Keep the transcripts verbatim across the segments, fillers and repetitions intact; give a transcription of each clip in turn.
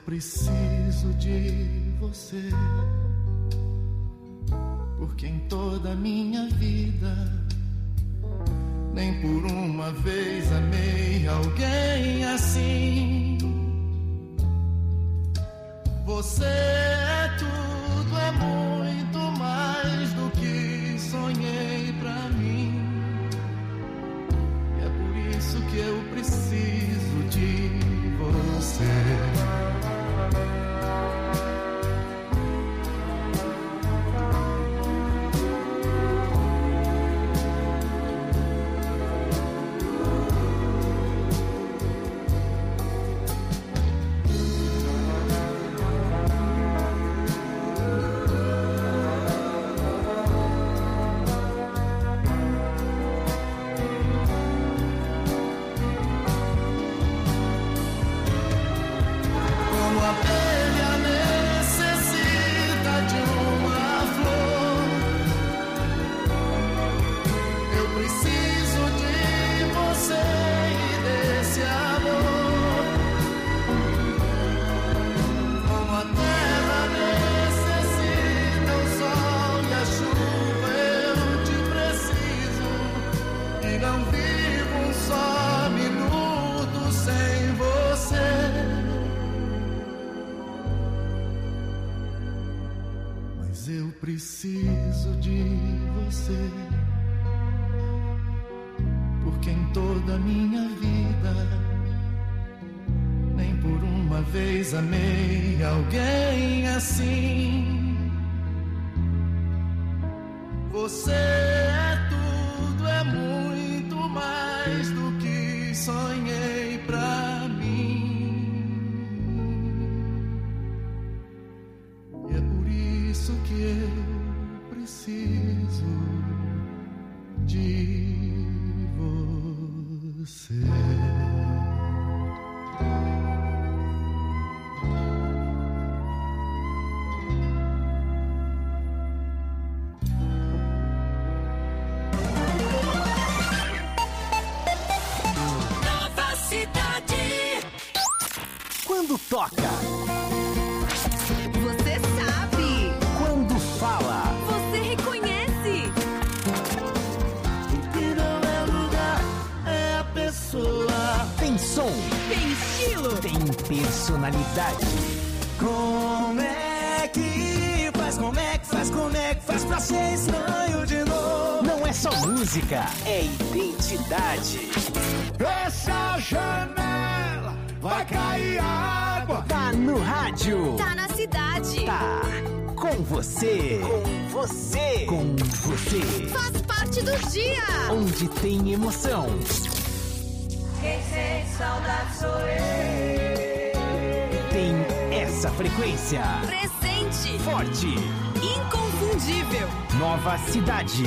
preciso de você, porque em toda a minha vida nem por uma vez amei alguém assim. Você é tudo, é muito mais do que sonhei pra mim. E é por isso que eu preciso de você. Preciso de você, porque em toda a minha vida nem por uma vez amei alguém assim. Você é tudo, é muito mais do que sonhei pra mim. E é por isso que eu preciso de você. Nova Cidade. Quando toca, você sabe. quando fala, Você reconhece. O que não é lugar é a pessoa. tem som, Tem estilo. tem personalidade. Como é que faz, como é que faz, como é que faz pra ser estranho de novo? Não é só música, é identidade. Fecha a janela, vai cair água. Tá no rádio, Tá na cidade. tá com você, com você, com você. Faz parte do dia. Onde tem emoção, Quem sente saudade sou eu. tem essa frequência. Presente. Forte, Inconfundível. Nova Cidade.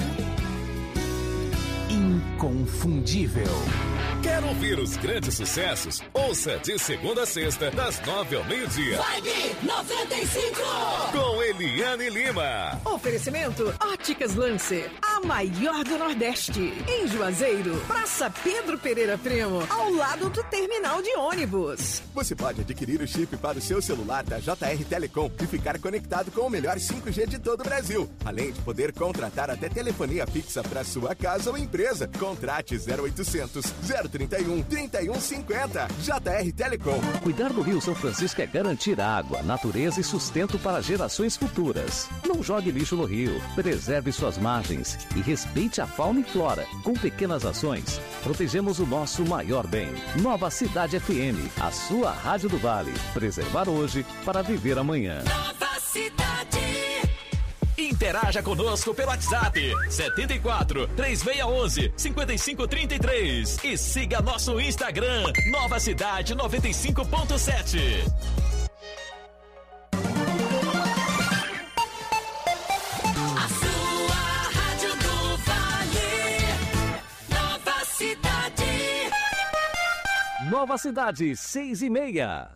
Inconfundível. Quer ouvir os grandes sucessos? Ouça de segunda a sexta, das nove ao meio-dia. Vibe noventa e cinco. Com Eliane Lima. Oferecimento Óticas Lancer, a maior do Nordeste. Em Juazeiro, Praça Pedro Pereira Primo, ao lado do terminal de ônibus. Você pode adquirir o chip para o seu celular da J R Telecom e ficar conectado com o melhor cinco G de todo o Brasil. Além de poder contratar até telefonia fixa para sua casa ou empresa. Contrate zero oitocentos, zero trinta e um, trinta e um cinquenta. J R Telecom. Cuidar do Rio São Francisco é garantir água, natureza e sustento para gerações futuras. Não jogue lixo no rio, preserve suas margens e respeite a fauna e flora. Com pequenas ações, protegemos o nosso maior bem. Nova Cidade F M, a sua rádio do Vale. Preservar hoje para viver amanhã. Nova Cidade. Interaja conosco pelo WhatsApp setenta e quatro, três seis um um, cinco cinco três três e siga nosso Instagram Nova Cidade noventa e cinco ponto sete. A sua rádio do Vale. Nova Cidade. Nova Cidade, seis e meia.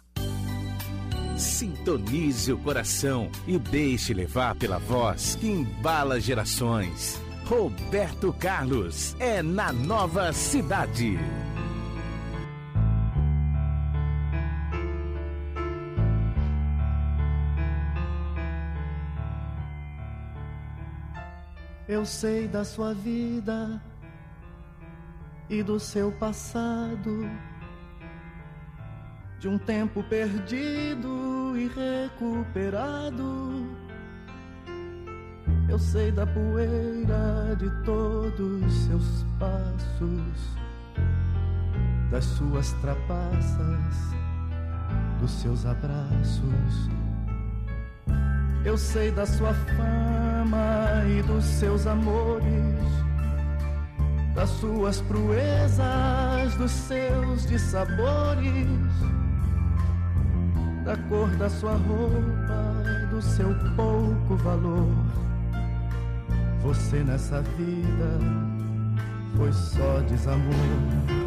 Sintonize o coração e deixe levar pela voz que embala gerações. Roberto Carlos é na Nova Cidade. Eu sei da sua vida e do seu passado, de um tempo perdido e recuperado. Eu sei da poeira de todos os seus passos, das suas trapaças, dos seus abraços. Eu sei da sua fama e dos seus amores, das suas proezas, dos seus dissabores, da cor da sua roupa, do seu pouco valor. Você nessa vida foi só desamor.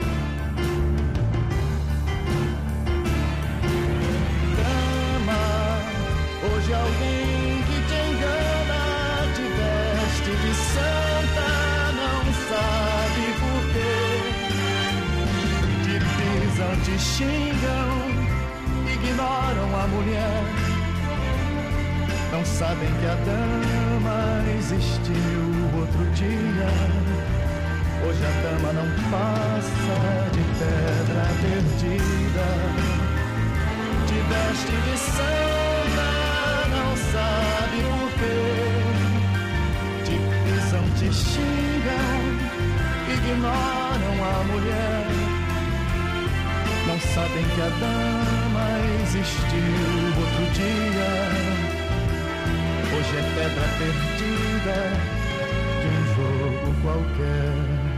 Hoje alguém que te engana, te veste de santa, não sabe por quê. Te pisam, te xingam, ignoram a mulher. Não sabem que a dama existiu outro dia. Hoje a dama não passa de pedra perdida. Te veste de santa, não sabe por quê. Te pisam, te xingam, ignoram a mulher. Não sabem que a dama existiu outro dia. Hoje é pedra perdida de um jogo qualquer.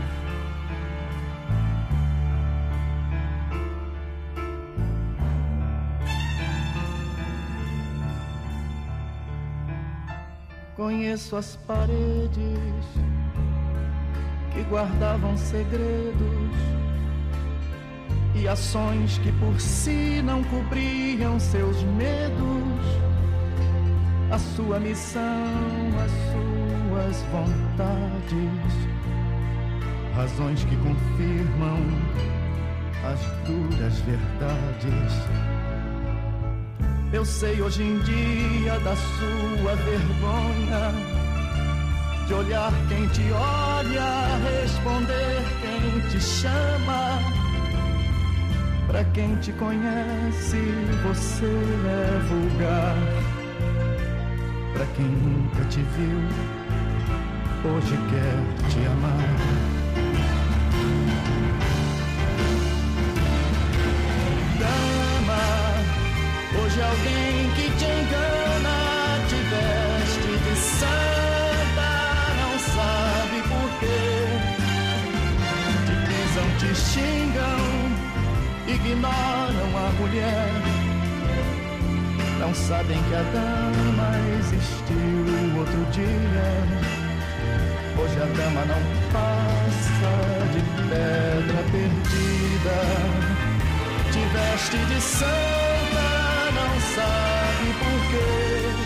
Conheço as paredes que guardavam segredos e ações que por si não cobriam seus medos. A sua missão, as suas vontades, razões que confirmam as duras verdades. Eu sei hoje em dia da sua vergonha, de olhar quem te olha, responder quem te chama. Pra quem te conhece, você é vulgar. Pra quem nunca te viu, hoje quer te amar. Hoje alguém que te engana, te veste de santa, não sabe por quê. Te pisam, te xingam, ignoram a mulher. Não sabem que a dama existiu outro dia. Hoje a dama não passa de pedra perdida. Te veste de santa, não sabe por quê.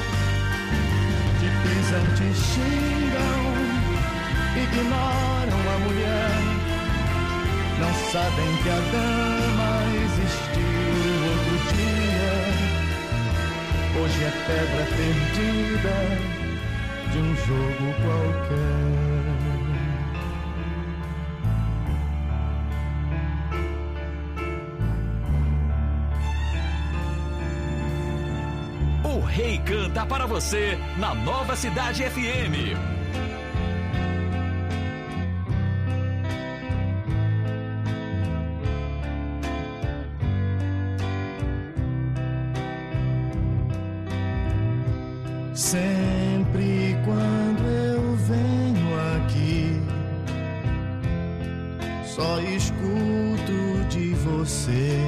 Te pisam, te xingam, ignoram a mulher. Não sabem que a dama existiu outro dia. Hoje é pedra perdida de um jogo qualquer. O Rei canta para você na Nova Cidade F M. Sempre quando eu venho aqui, só escuto de você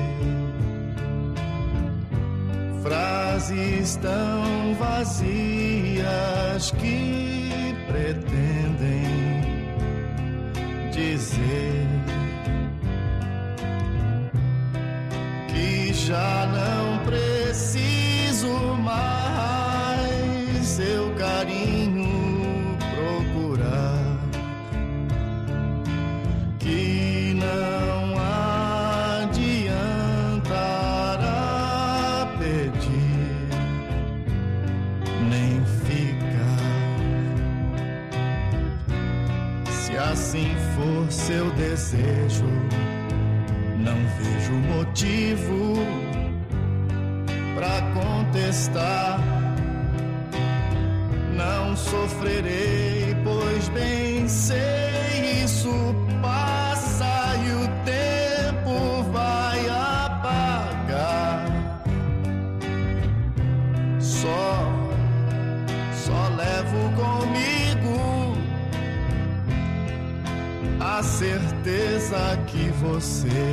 frases tão vazias que pretendem dizer que já não preciso mais seu carinho procurar, que não adiantará pedir nem ficar. assim for seu desejo, não vejo motivo pra contestar. Não sofrerei, pois bem sei isso passa e o tempo vai apagar. Só, só levo comigo a certeza que você,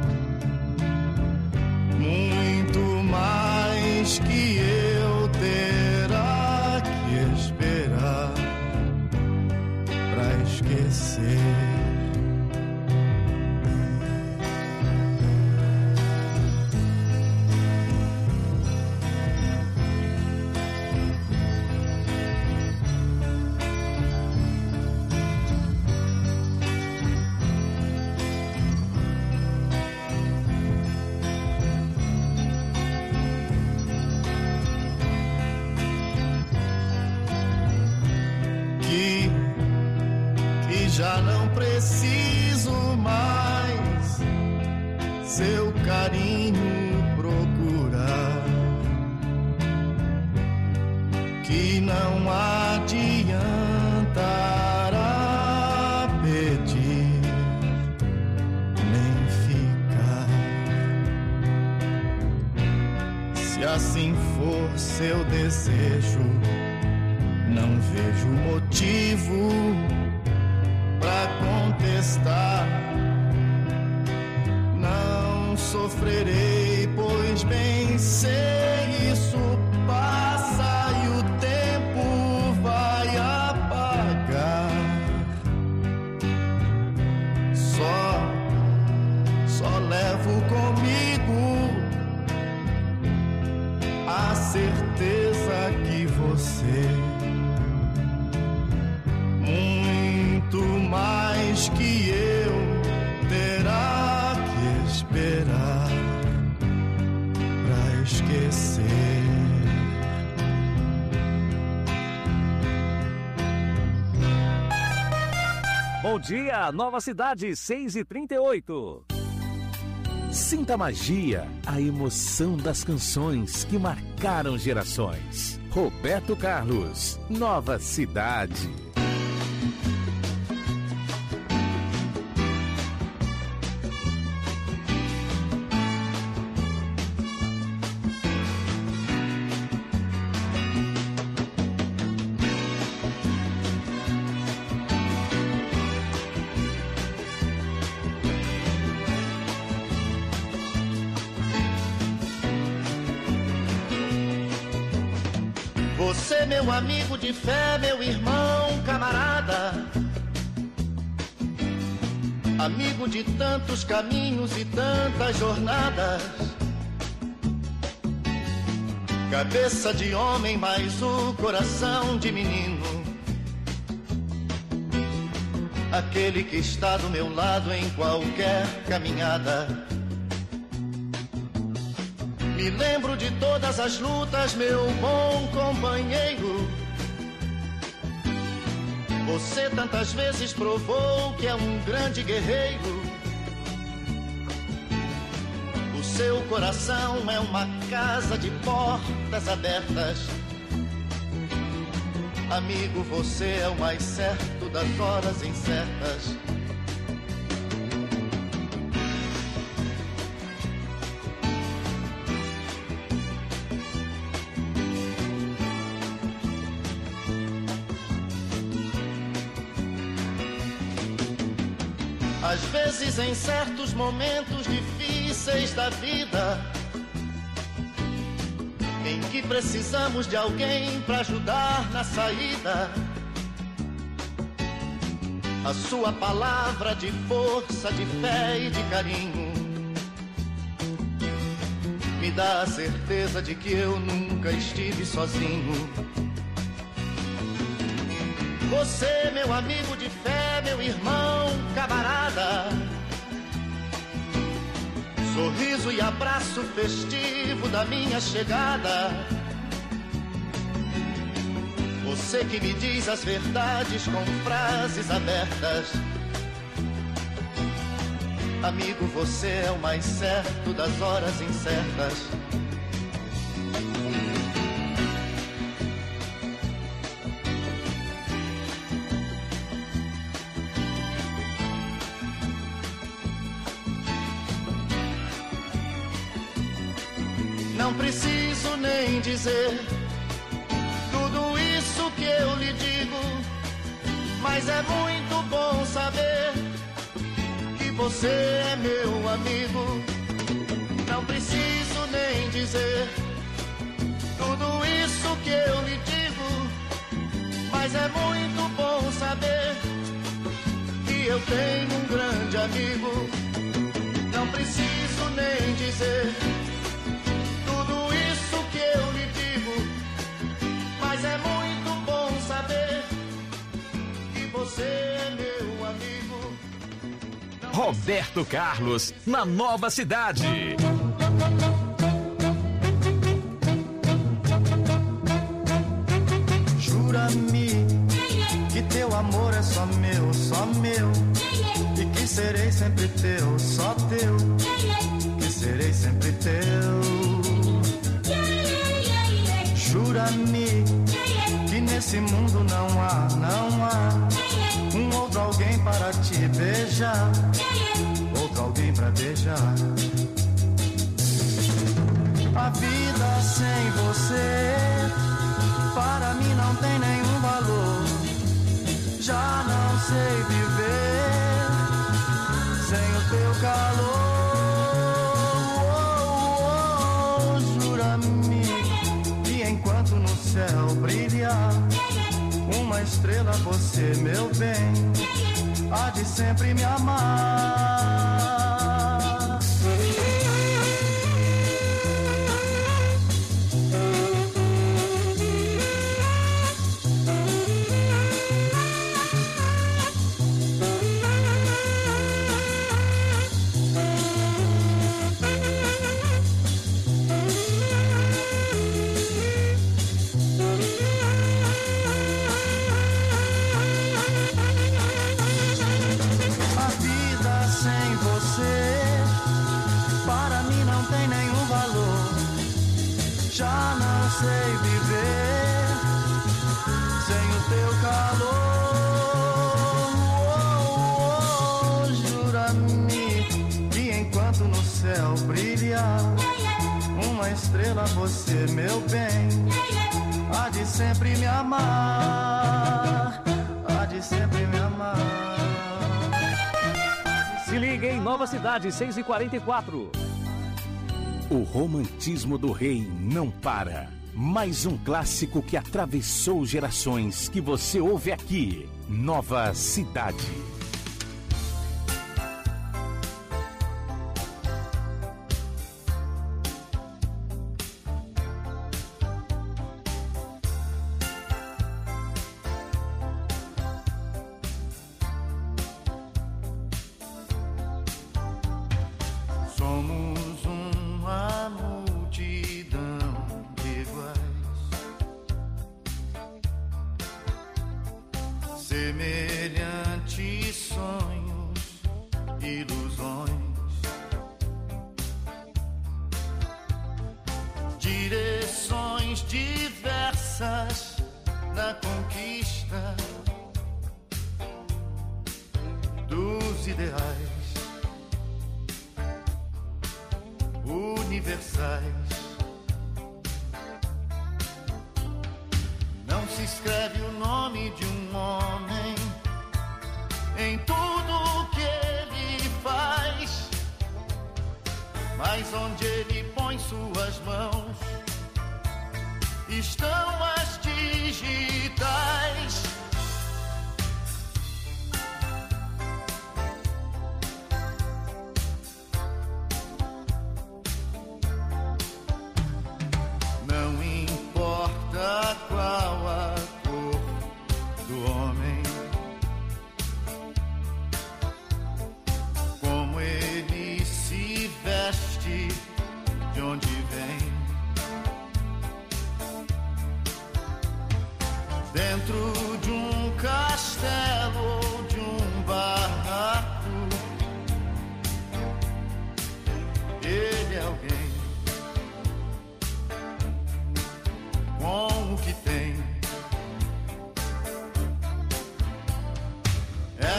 muito mais que eu, terá que esperar pra esquecer. Já não preciso mais seu carinho procurar, que não adiantará pedir nem ficar. Se assim for seu desejo, não vejo motivo pra contestar. Não sofrerei, pois bem sei isso passa e o tempo vai apagar. Só, só levo comigo a certeza que você, muito mais que eu, terá que esperar pra esquecer. Bom dia, Nova Cidade, seis e trinta e oito. Sinta a magia, a emoção das canções que marcaram gerações. Roberto Carlos, Nova Cidade. Você, meu amigo de fé, meu irmão, camarada, amigo de tantos caminhos e tantas jornadas, cabeça de homem, mas o coração de menino, aquele que está do meu lado em qualquer caminhada. Me lembro de todas as lutas, meu bom companheiro. Você tantas vezes provou que é um grande guerreiro. O seu coração é uma casa de portas abertas. Amigo, você é o mais certo das horas incertas. Às vezes, em certos momentos difíceis da vida, em que precisamos de alguém para ajudar na saída, a sua palavra de força, de fé e de carinho me dá a certeza de que eu nunca estive sozinho. Você, meu amigo de fé, meu irmão, camarada, sorriso e abraço festivo da minha chegada. você que me diz as verdades com frases abertas. Amigo, você é o mais certo das horas incertas. Não preciso nem dizer tudo isso que eu lhe digo, mas é muito bom saber que você é meu amigo. Não preciso nem dizer tudo isso que eu lhe digo, mas é muito bom saber que eu tenho um grande amigo. Não preciso nem dizer tudo isso que eu lhe digo, mas é muito bom saber que você é meu amigo. Não Roberto Carlos, na Nova Cidade. Jura-me que teu amor é só meu, só meu, e que serei sempre teu, só teu, que serei sempre teu. Jura-me que nesse mundo não há, não há um outro alguém para te beijar, outro alguém para beijar. A vida sem você para mim não tem nenhum valor. Já não sei viver sem o teu calor. Oh, oh, jura-me que enquanto no céu brilhar uma estrela, você, meu bem, há de sempre me amar. Já não sei viver sem o teu calor. Oh, oh, oh, jura-me que enquanto no céu brilhar uma estrela, você, meu bem, há de sempre me amar, há de sempre me amar. Se liga em Nova Cidade, seis e quarenta e quatro. O romantismo do rei não para. Mais um clássico que atravessou gerações que você ouve aqui. Nova Cidade.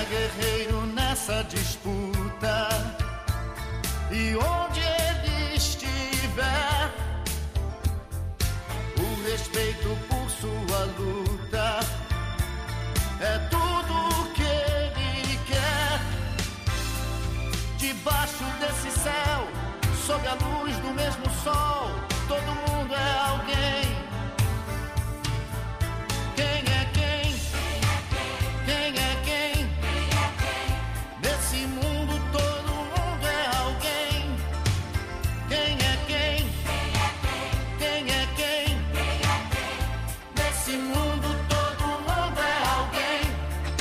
guerreiro nessa disputa, e onde ele estiver, o respeito por sua luta é tudo o que ele quer. Debaixo desse céu, sob a luz do mesmo sol, todo mundo é alguém. Quem é quem? Quem é quem? Nesse mundo todo mundo é alguém. Quem é quem? Quem é quem? Nesse mundo todo mundo é alguém.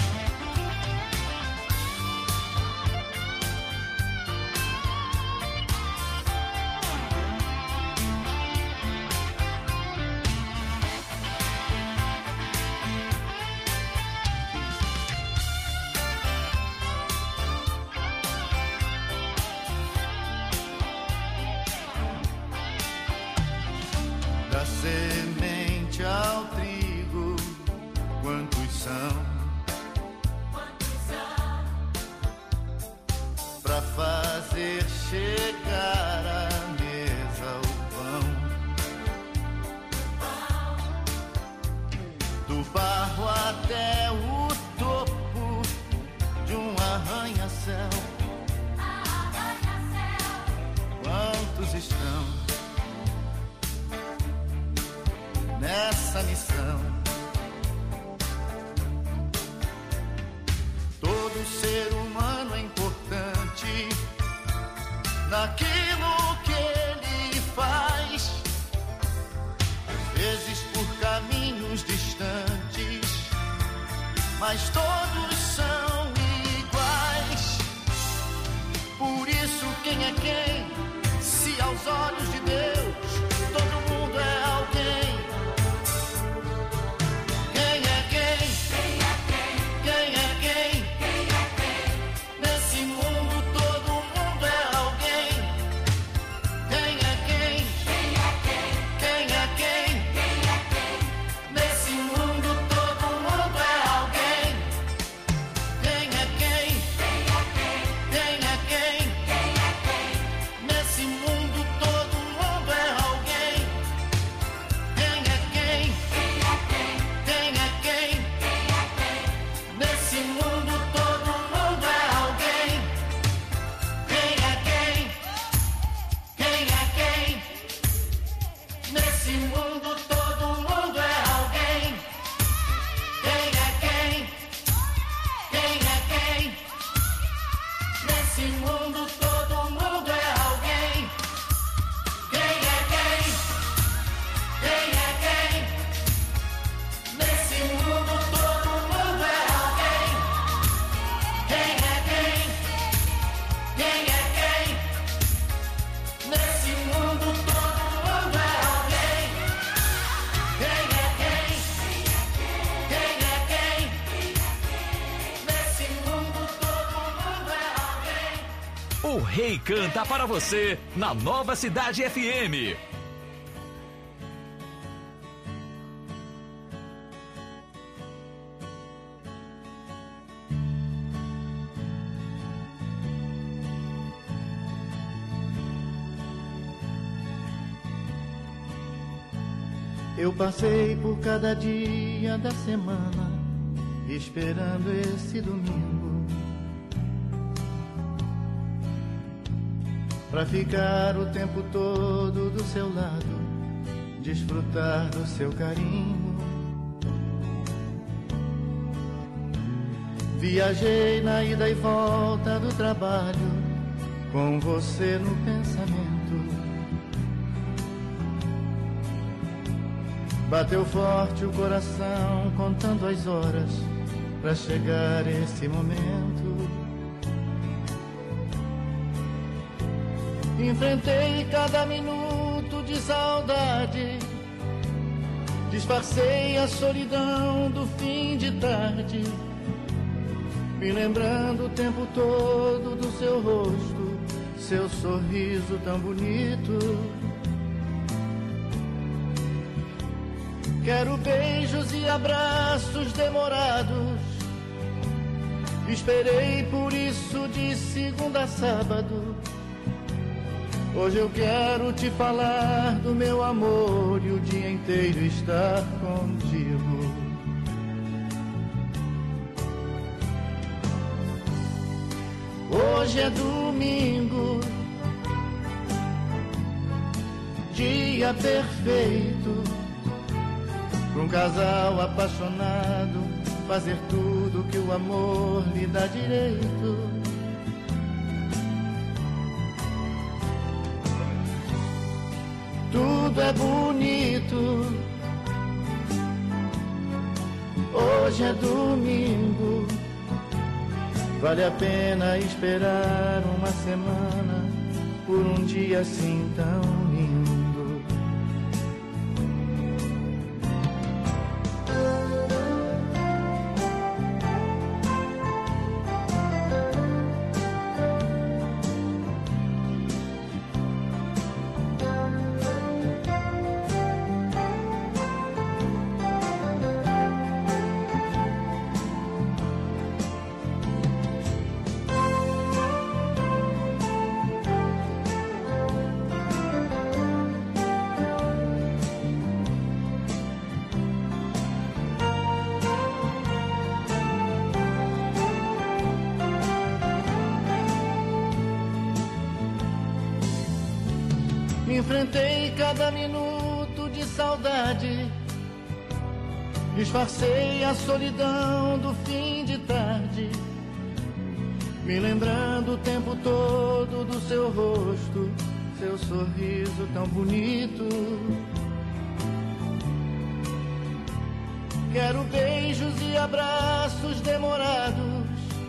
Da semente ao trigo, quantos são? Pra fazer chegar à mesa o pão, do barro até o topo de um arranha-céu, quantos estão nessa missão? Todo ser humano é importante naquilo que ele faz, às vezes por caminhos distantes, mas todos são iguais. Por isso quem é quem? Se aos olhos de Deus todo mundo é alguém. Quem é quem? Quem é quem? Nesse mundo todo mundo é alguém. Quem é quem? Quem é quem? Nesse mundo todo mundo é alguém. Quem é quem? Quem é quem? Nesse mundo todo mundo é alguém. Quem é quem? Quem é quem? Nesse mundo todo mundo é alguém. Quem é quem? Quem é quem? Nesse mundo todo mundo é alguém. Quem é quem? Quem é quem? Nesse mundo todo mundo é alguém. Quem é quem? Quem é quem? Nesse mundo todo mundo é alguém. Quem é quem? Quem é quem? Nesse mundo todo mundo é alguém. Quem é quem? Quem é quem? Nesse mundo todo mundo é alguém. O Rei canta para você na Nova Cidade F M. Eu passei por cada dia da semana esperando esse domingo pra ficar o tempo todo do seu lado, desfrutar do seu carinho. Viajei na ida e volta do trabalho com você no pensamento. Bateu forte o coração contando as horas pra chegar esse momento. Enfrentei cada minuto de saudade, disfarcei a solidão do fim de tarde, me lembrando o tempo todo do seu rosto, seu sorriso tão bonito. Quero beijos e abraços demorados, Esperei por isso de segunda a sábado. Hoje eu quero te falar do meu amor e o dia inteiro estar contigo. Hoje é domingo, dia perfeito para um casal apaixonado fazer tudo que o amor lhe dá direito. Tudo é bonito. Hoje é domingo. Vale a pena esperar uma semana por um dia assim tão lindo. Enfrentei cada minuto de saudade, disfarcei a solidão do fim de tarde, me lembrando o tempo todo do seu rosto, seu sorriso tão bonito. Quero beijos e abraços demorados.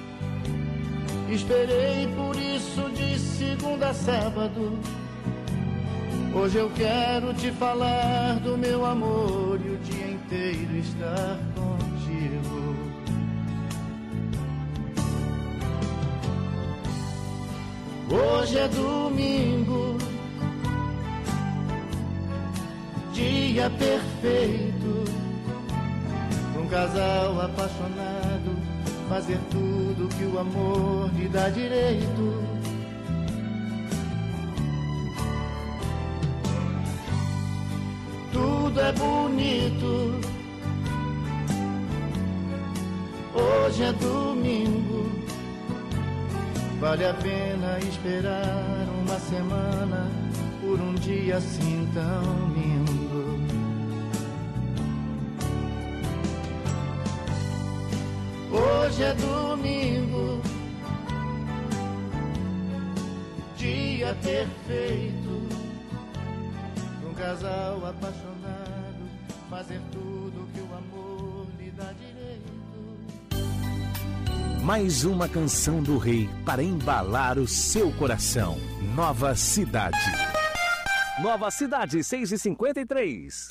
Esperei por isso de segunda a sábado. Hoje eu quero te falar do meu amor e o dia inteiro estar contigo. Hoje é domingo, dia perfeito para um casal apaixonado fazer tudo que o amor lhe dá direito. Tudo é bonito. Hoje é domingo. Vale a pena esperar uma semana por um dia assim tão lindo. Hoje é domingo, dia perfeito para um casal apaixonado fazer tudo que o amor lhe dá direito. Mais uma canção do rei para embalar o seu coração. Nova Cidade. Nova Cidade, seis e cinquenta e três.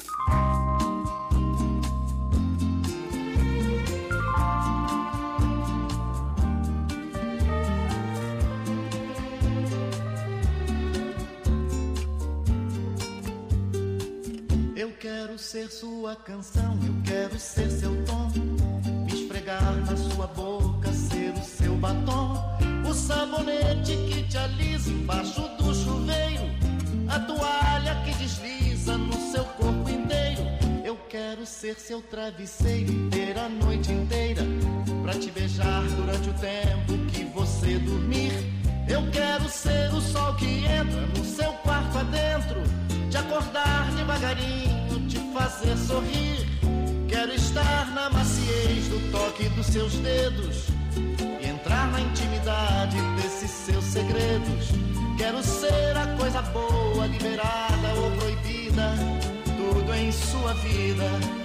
Eu quero ser sua canção, eu quero ser seu tom, me esfregar na sua boca, ser o seu batom, o sabonete que te alisa embaixo do chuveiro, a toalha que desliza no seu corpo inteiro. Eu quero ser seu travesseiro e ter a noite inteira pra te beijar durante o tempo que você dormir. Eu quero ser o sol que entra no seu quarto adentro, te acordar devagarinho, te fazer sorrir. Quero estar na maciez do toque dos seus dedos e entrar na intimidade desses seus segredos. Quero ser a coisa boa, liberada ou proibida, tudo em sua vida.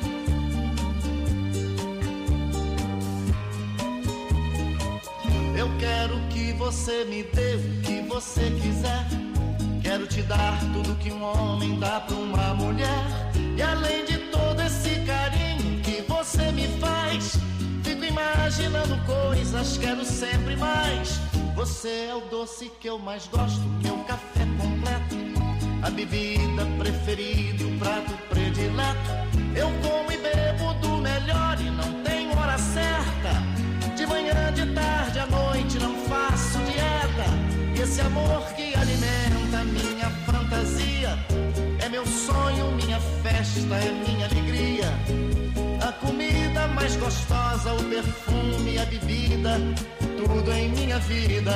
Eu quero que você me dê o que você quiser. Quero te dar tudo que um homem dá pra uma mulher. E além de todo esse carinho que você me faz, fico imaginando coisas, quero sempre mais. Você é o doce que eu mais gosto, meu café completo, a bebida preferida, o prato predileto. Eu como e bebo do melhor e não tenho hora certa, de manhã, de tarde desse amor que alimenta minha fantasia. É meu sonho, minha festa, é minha alegria. A comida mais gostosa, o perfume, a bebida, tudo em minha vida.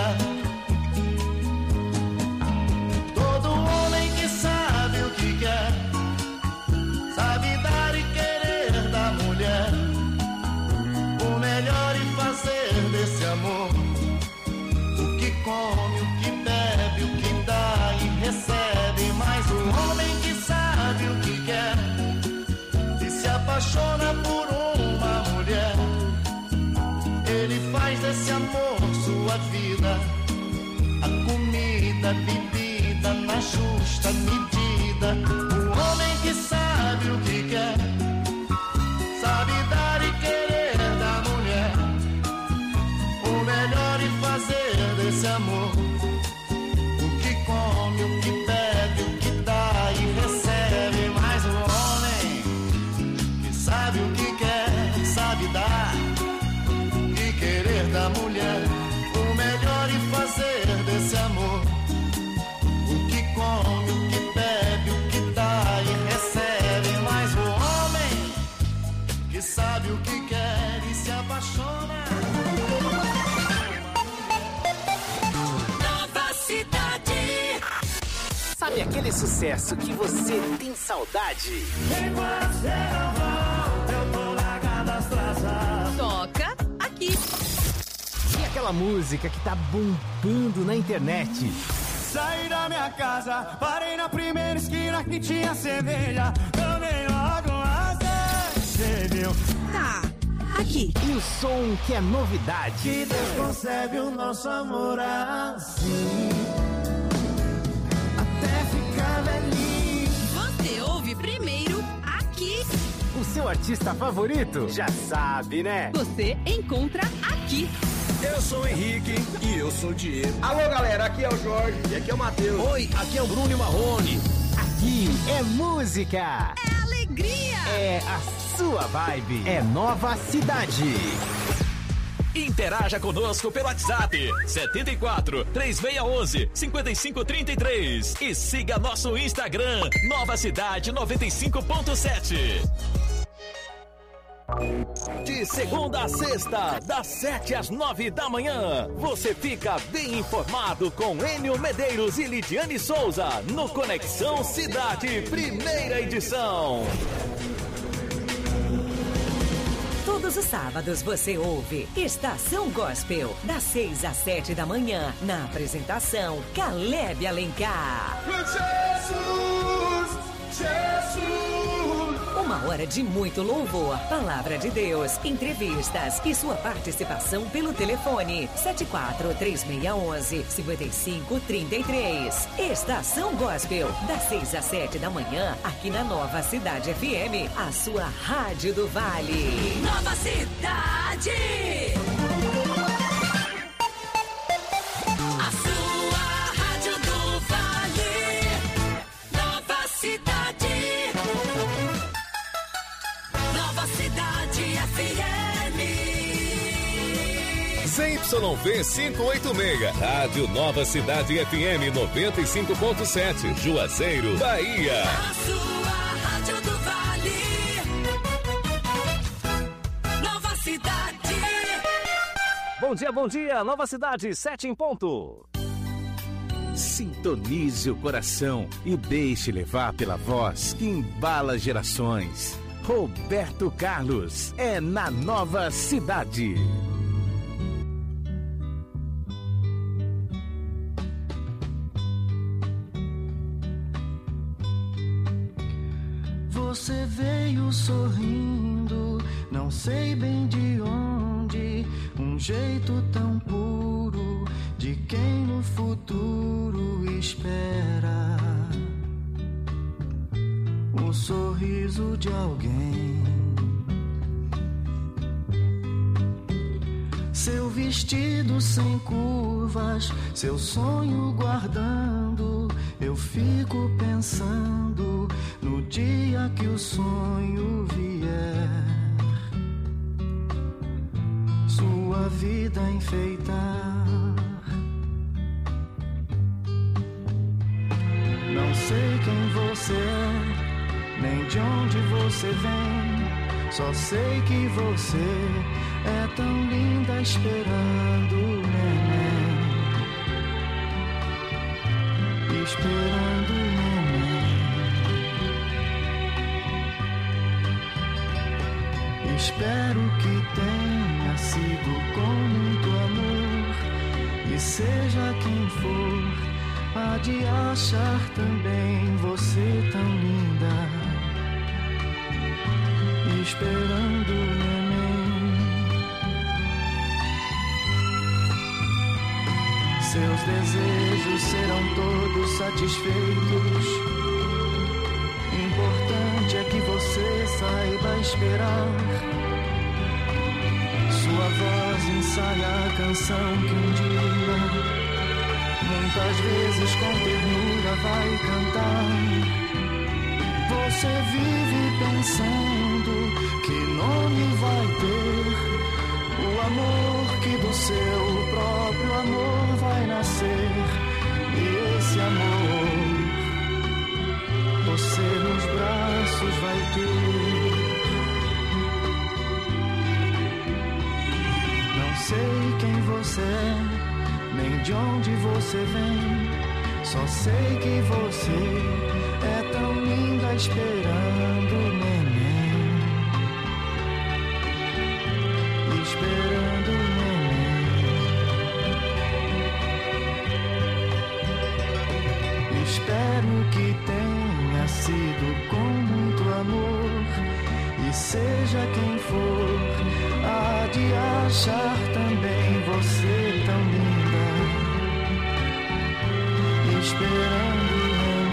Todo homem que sabe o que quer, sabe dar e querer da mulher o melhor e fazer desse amor o que come, o que bebe, o que dá e recebe. Mas o homem que sabe o que quer e se apaixona por uma mulher, ele faz desse amor sua vida. A comida, a bebida na justa medida. O homem que sabe o que quer, sabe dar e querer da mulher o melhor e fazer desse amor o que come, o que bebe, o que dá e recebe. Mas o homem que sabe o que quer, sabe dar e querer da mulher o melhor e fazer desse amor o que come, o que bebe, o que dá e recebe. Mas o homem que sabe o que quer e se apaixona. Nova Cidade. Sabe aquele sucesso que você tem saudade? Eu tô largado as traças. Toca aqui. E aquela música que tá bombando na internet? Saí da minha casa, parei na primeira esquina que tinha cerveja. Eu nem logo acendeu. Tá, aqui. E o som que é novidade? Que Deus concebe o nosso amor assim, até ficar velhinho. Você ouve primeiro aqui. O seu artista favorito? Já sabe, né? Você encontra aqui. Eu sou o Henrique e eu sou o Diego. Alô, galera, aqui é o Jorge e aqui é o Matheus. Oi, aqui é o Bruno e Marrone. Aqui é música. É alegria. É a sua vibe. É Nova Cidade. Interaja conosco pelo WhatsApp setenta e quatro, três seis um um, cinco cinco três três e siga nosso Instagram Nova Cidade noventa e cinco ponto sete. De segunda a sexta, das sete às nove da manhã, você fica bem informado com Enio Medeiros e Lidiane Souza no Conexão Cidade, primeira edição. Todos os sábados você ouve Estação Gospel, das seis às sete da manhã, na apresentação Caleb Alencar. Jesus, Jesus. Uma hora de muito louvor, palavra de Deus, entrevistas e sua participação pelo telefone sete quatro três seis um um, cinco cinco três três. Estação Gospel, das seis às sete da manhã, aqui na Nova Cidade F M, a sua rádio do Vale. Nova Cidade. A sua rádio do Vale. Nova Cidade. Nova Cidade F M. Z Y V quinhentos e oitenta e seis, Rádio Nova Cidade F M noventa e cinco ponto sete, Juazeiro, Bahia. A sua rádio do Vale. Nova Cidade. Bom dia, bom dia, Nova Cidade, sete em ponto. Sintonize o coração e deixe levar pela voz que embala gerações. Roberto Carlos é na Nova Cidade. Você veio sorrindo, não sei bem de onde, um jeito tão puro de quem no futuro espera o sorriso de alguém. Seu vestido sem curvas, seu sonho guardando, eu fico pensando no dia que o sonho vier, sua vida enfeitar. sei quem você é, nem de onde você vem. Só sei que você é tão linda esperando o neném. Esperando o neném. Espero que tenha sido com muito amor. E seja quem for, há de achar também você tão linda. Esperando o neném. Seus desejos serão todos satisfeitos. Importante é que você saiba esperar. Sua voz ensaia a canção que um dia, muitas vezes com ternura, vai cantar. Você vive pensando que nome vai ter o amor que do seu próprio amor vai nascer. E esse amor você nos braços vai ter. Não sei quem você é, nem de onde você vem. Só sei que você é tão linda esperando o neném. Esperando o neném. Espero que tenha sido com muito amor. E seja quem for, há de achar também você tão linda. Esperando o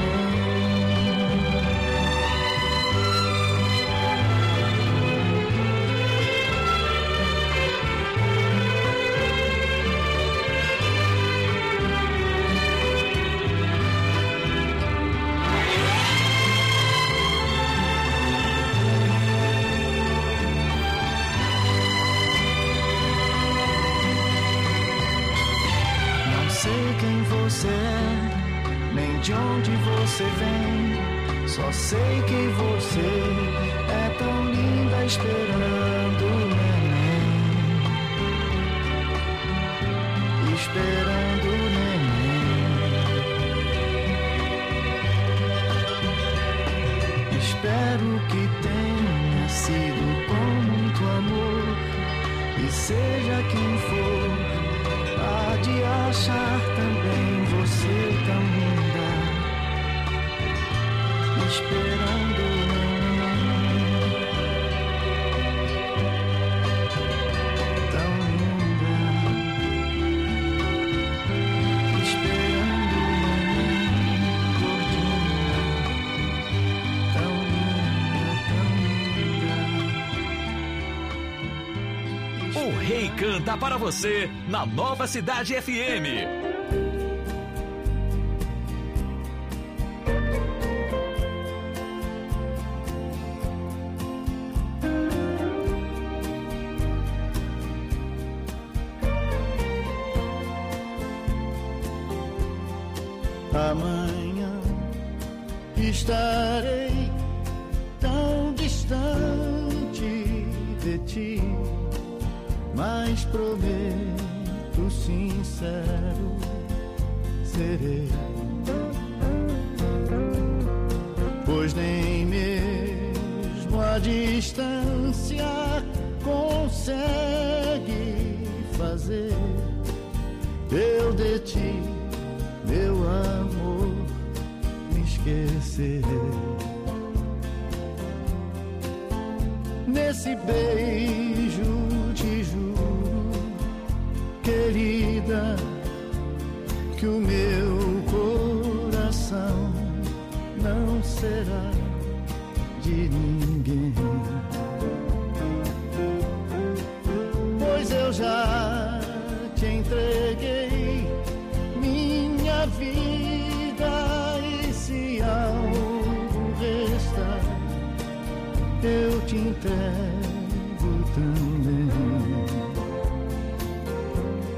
você é, nem de onde você vem. Só sei que você é tão linda esperando o neném. Esperando o neném. Espero que tenha sido com muito amor. E seja quem for, há de achar também você tão linda. Esperando o neném. Tão linda. Esperando o neném. Gordinha. Tão linda, tão linda. O Rei canta para você na Nova Cidade F M. Amanhã estarei tão distante de ti, mas prometo sincero serei, pois nem mesmo a distância consegue fazer eu de ti, meu amor, me esquecer. Nesse beijo te juro, querida, que o meu coração não será de ninguém, pois eu já te entreguei minha vida, e se algo restar, eu te entrego também.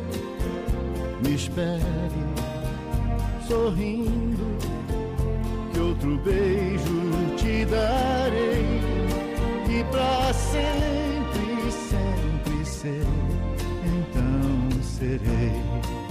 Me espere sorrindo, outro beijo te darei e pra sempre, sempre ser, então serei.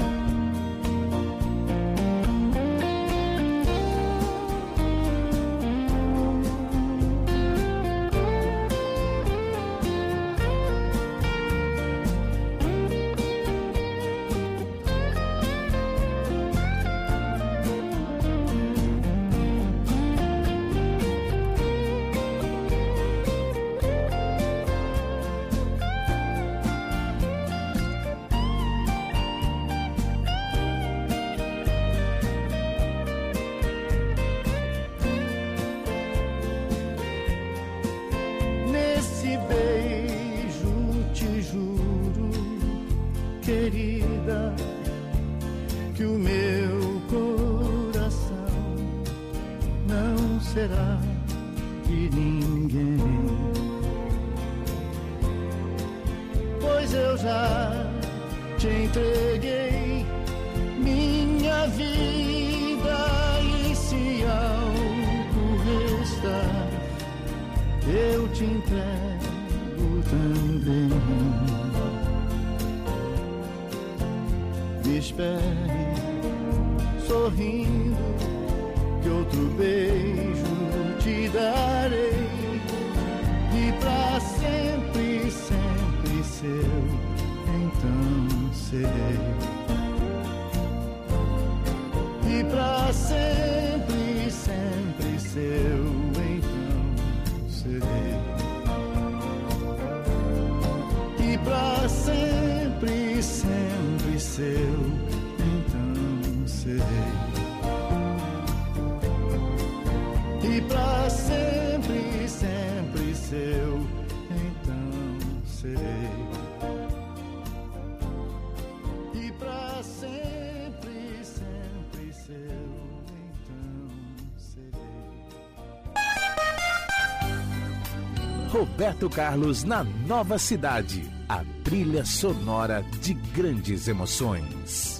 Roberto Carlos na Nova Cidade, a trilha sonora de grandes emoções.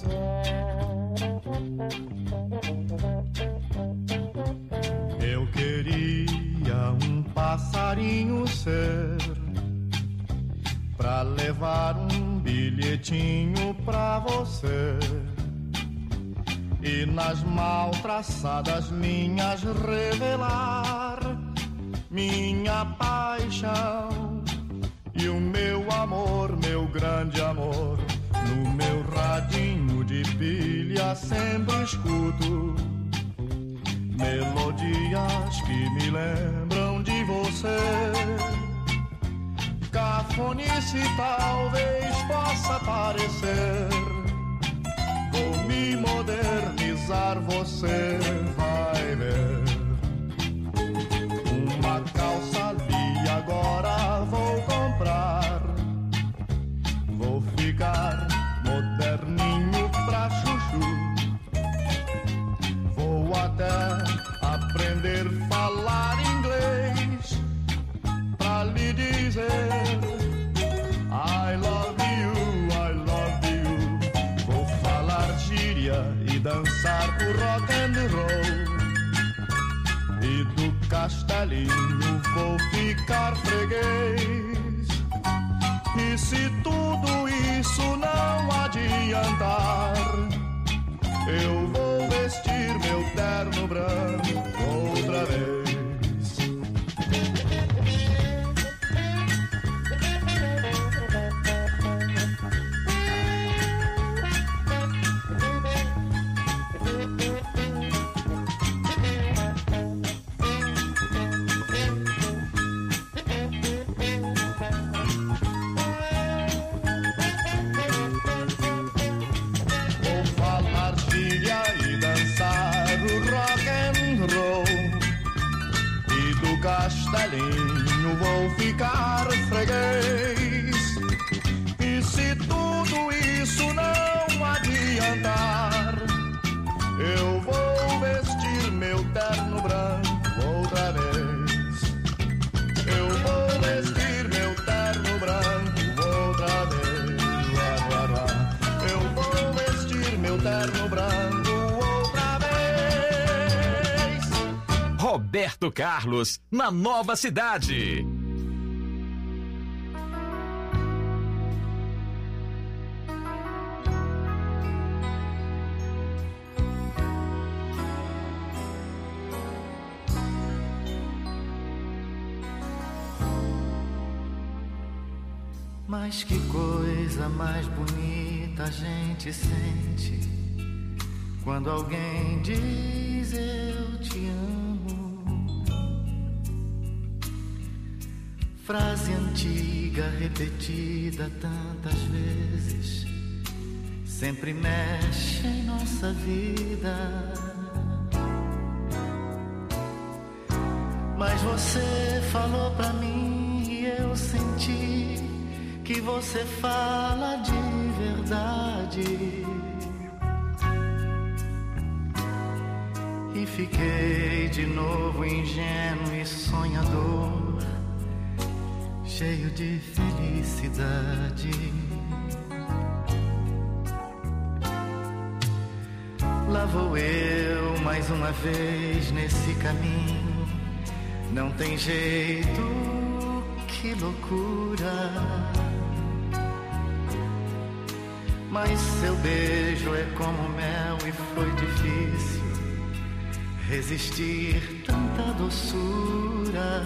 Eu queria um passarinho ser pra levar um bilhetinho pra você e nas mal traçadas linhas revelar minha paixão e o meu amor, meu grande amor. No meu radinho de pilha sempre escuto melodias que me lembram de você. Cafonice talvez possa parecer, vou me modernizar, você vai ver. Uma calça ali agora vou comprar, vou ficar moderninho pra chuchu. Vou até aprender a falar inglês pra lhe dizer I love you, I love you. Vou falar gíria e dançar o rock and roll e do castelinho vou ficar freguês. E se tudo isso não adiantar, eu vou vestir meu terno branco outra vez. Castelinho vou ficar freguês. E se tudo isso não adiantar, eu vou vestir meu terno branco outra vez. Eu vou vestir meu terno branco outra vez. Eu vou vestir meu terno branco outra vez. Roberto Carlos, na Nova Cidade. Mas que coisa mais bonita a gente sente quando alguém diz eu te amo. Frase antiga repetida tantas vezes sempre mexe em nossa vida. Mas você falou pra mim e eu senti que você fala de verdade. E fiquei de novo ingênuo e sonhador, cheio de felicidade. Lá vou eu mais uma vez nesse caminho, não tem jeito, que loucura. Mas seu beijo é como mel e foi difícil resistir tanta doçura.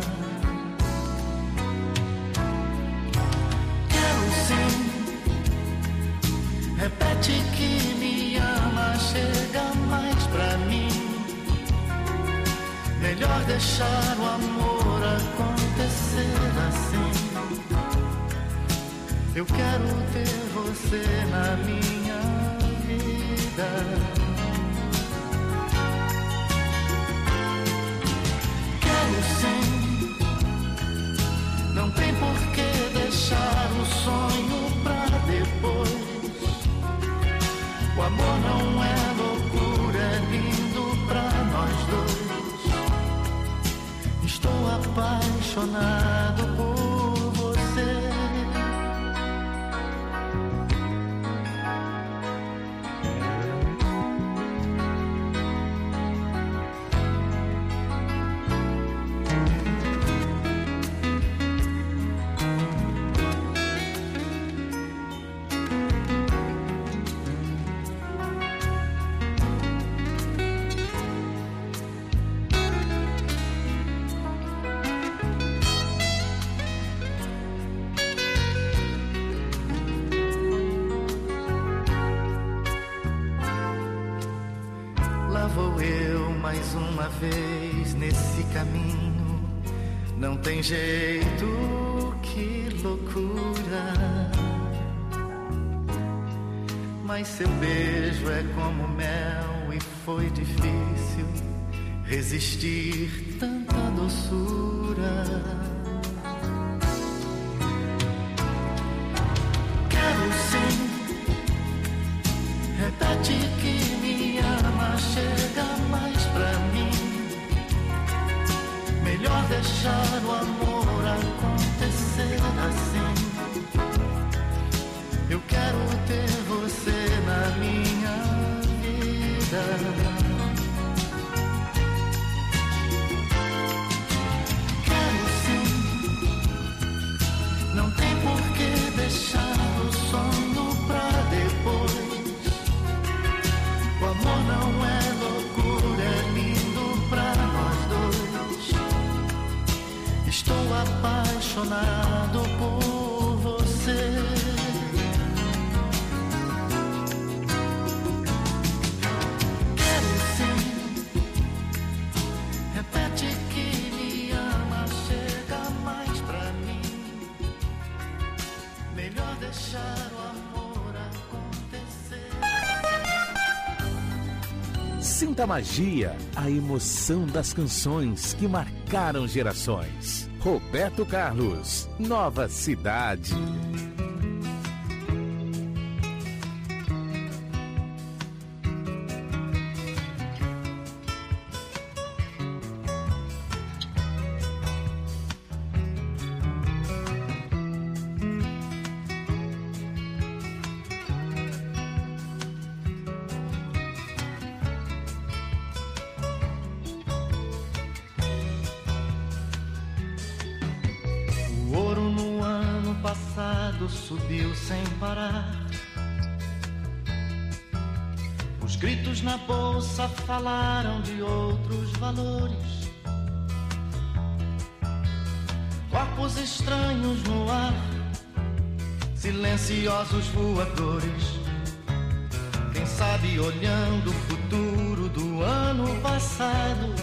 Quero sim, repete que me ama, chega mais pra mim. Melhor deixar o amor acontecer assim. Eu quero ter você na minha vida. Quero sim, não tem por que deixar o sonho pra depois. O amor não é loucura, é lindo pra nós dois. Estou apaixonado por você. Vez nesse caminho, não tem jeito, que loucura. Mas seu beijo é como mel e foi difícil resistir tanta doçura. Quero sim, repete que me ama, chega mais pra mim. Melhor deixar o amor acontecer assim. Eu quero ter você na minha vida. Quero sim, não tem por que deixar o sono pra depois. O amor não é loucura, é lindo pra nós dois. Estou apaixonado por você. Quero sim, repete que me ama, chega mais pra mim. Melhor deixar o amor acontecer. Sinta a magia, a emoção das canções que marcaram gerações. Roberto Carlos, Nova Cidade. passado subiu sem parar. Os gritos na bolsa falaram de outros valores. Corpos estranhos no ar, silenciosos voadores. Quem sabe olhando o futuro do ano passado.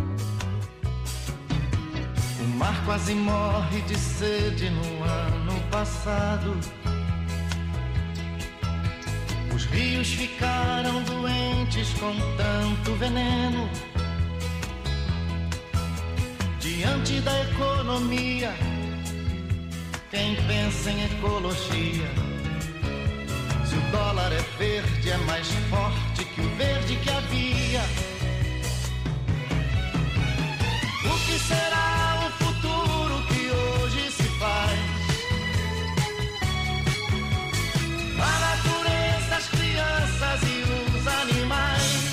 O mar quase morre de sede no ano passado. Os rios ficaram doentes com tanto veneno. Diante da economia, quem pensa em ecologia? Se o dólar é verde, é mais forte que o verde que havia. O que será o futuro que hoje se faz? A natureza, as crianças e os animais.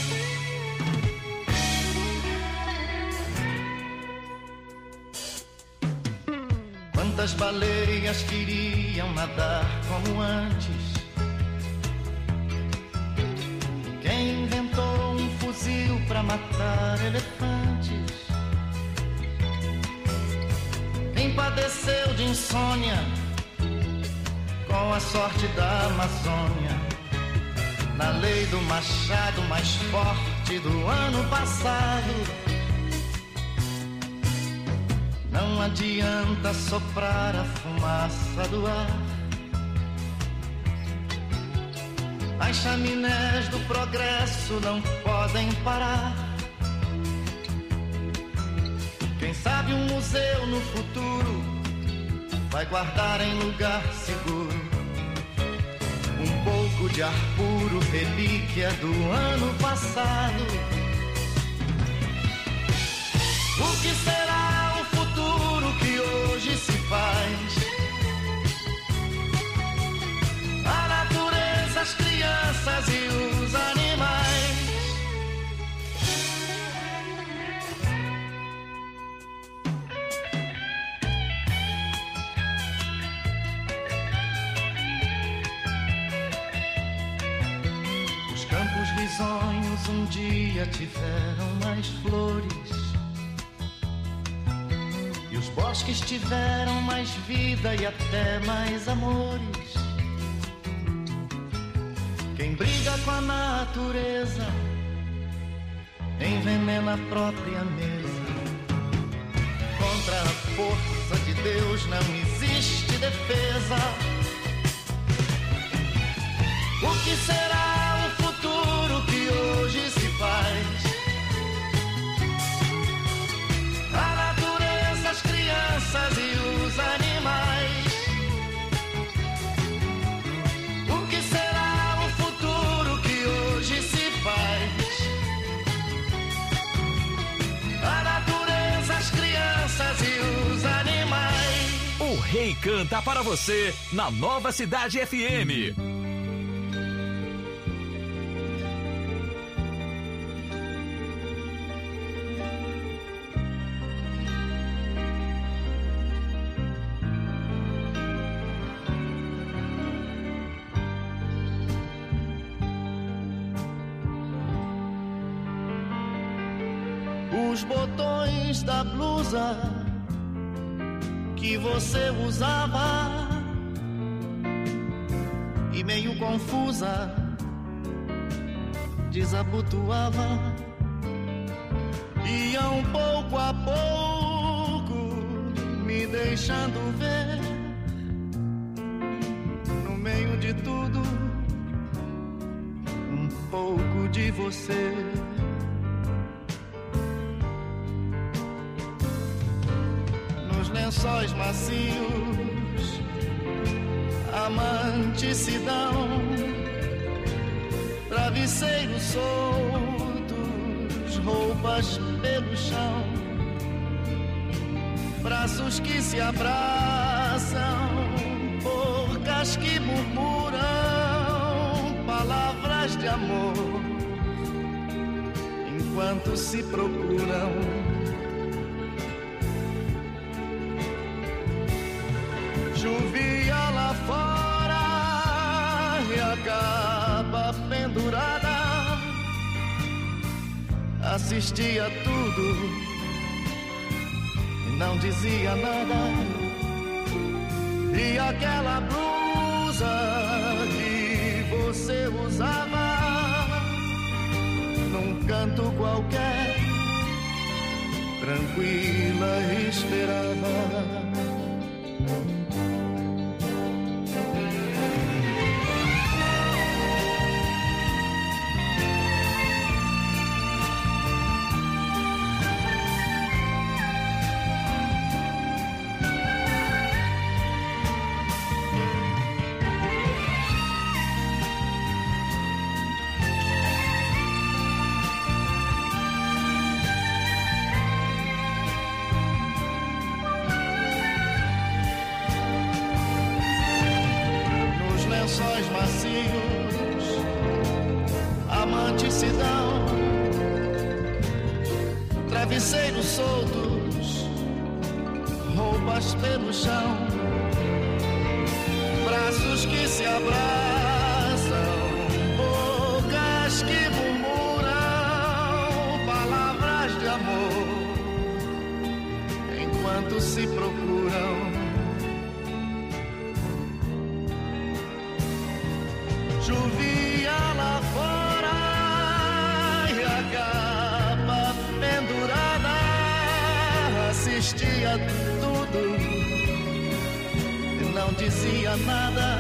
Quantas baleias queriam nadar como antes? Quem inventou um fuzil pra matar elefantes? Quem padeceu de insônia com a sorte da Amazônia? Na lei do machado mais forte do ano passado. Não adianta soprar a fumaça do ar. As chaminés do progresso não podem parar. Quem sabe um museu no futuro vai guardar em lugar seguro um pouco de ar puro, relíquia do ano passado. O que será o futuro que hoje se faz? A natureza, as crianças e os animais. Os campos risonhos um dia tiveram mais flores. E os bosques tiveram mais vida e até mais amores. Quem briga com a natureza envenena a própria mesa. Contra a força de Deus não existe defesa. O que será o futuro que hoje se faz? A natureza, as crianças e os animais. O que será o futuro que hoje se faz? A natureza, as crianças e os animais. O Rei canta para você na Nova Cidade F M. Os botões da blusa que você usava e meio confusa desabotoava, iam pouco a pouco me deixando ver no meio de tudo um pouco de você. Lençóis macios, a manticidão, travesseiros soltos, roupas pelo chão, braços que se abraçam, bocas que murmuram palavras de amor, enquanto se procuram. Chovia lá fora pendurada, assistia tudo e não dizia nada. E aquela blusa que você usava num canto qualquer, tranquila esperava. Lençóis macios, amantes se dão, travesseiros soltos, roupas pelo chão, braços que se abraçam, bocas que murmuram palavras de amor, enquanto se procuram. Chovia lá fora e a capa pendurada assistia tudo e não dizia nada.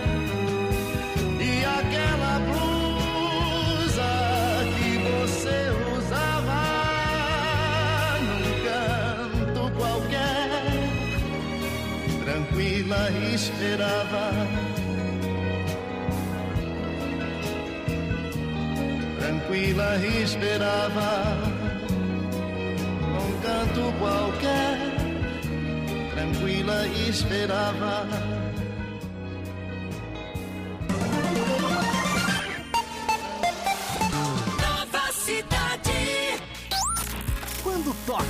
E aquela blusa que você usava num canto qualquer, tranquila esperava. Tranquila esperava, num canto qualquer, tranquila esperava. Nova Cidade. Quando toca,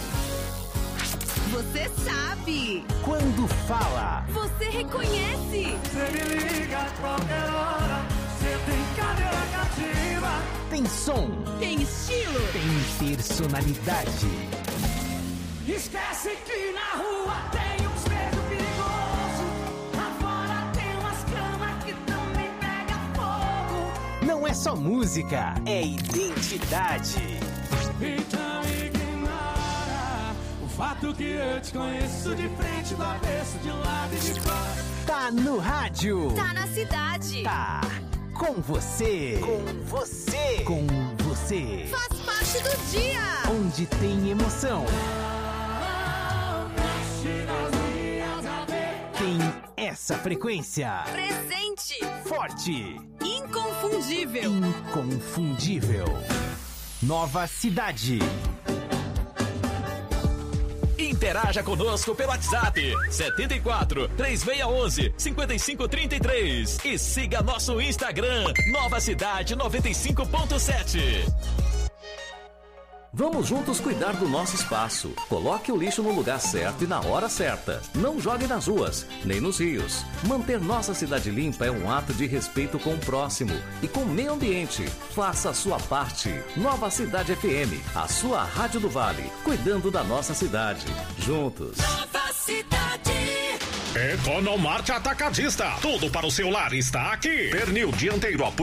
você sabe. Quando fala, você reconhece. Você me liga a qualquer hora, você tem cadeira cativa. Tem som, tem estilo, tem personalidade. Esquece que na rua tem um espelho perigoso, lá fora tem umas camas que também pega fogo. Não é só música, é identidade. Então ignora o fato que eu te conheço de frente, do avesso, de lado e de fora. Tá no rádio, tá na cidade, tá com você, com você, com você. Faz parte do dia, onde tem emoção. Tem essa frequência. Presente, forte, inconfundível, inconfundível. Nova Cidade. Interaja conosco pelo WhatsApp setenta e quatro, três seis um um, cinco cinco três três e siga nosso Instagram Nova Cidade noventa e cinco ponto sete. Vamos juntos cuidar do nosso espaço. Coloque o lixo no lugar certo e na hora certa. Não jogue nas ruas, nem nos rios. Manter nossa cidade limpa é um ato de respeito com o próximo e com o meio ambiente. Faça a sua parte. Nova Cidade F M, a sua Rádio do Vale, cuidando da nossa cidade. Juntos. Nova Cidade. Economarte Atacadista. Tudo para o seu lar está aqui. Pernil dianteiro